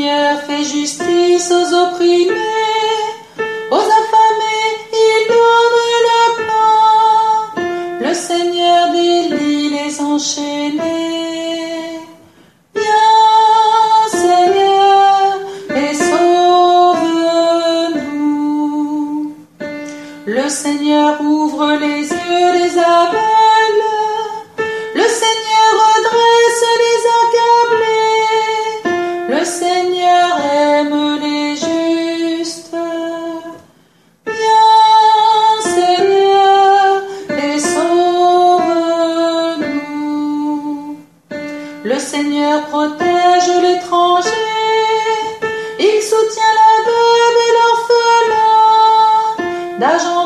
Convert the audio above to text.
Seigneur fait justice aux opprimés, aux affamés il donne le pain. Le Seigneur délie les enchaînés. Viens Seigneur et sauve-nous. Le Seigneur ouvre les yeux des aveugles. Le Seigneur redresse les accablés. Le Seigneur aime les justes. Viens Seigneur et sauve-nous. Le Seigneur protège l'étranger. Il soutient la veuve et l'orphelin. D'argent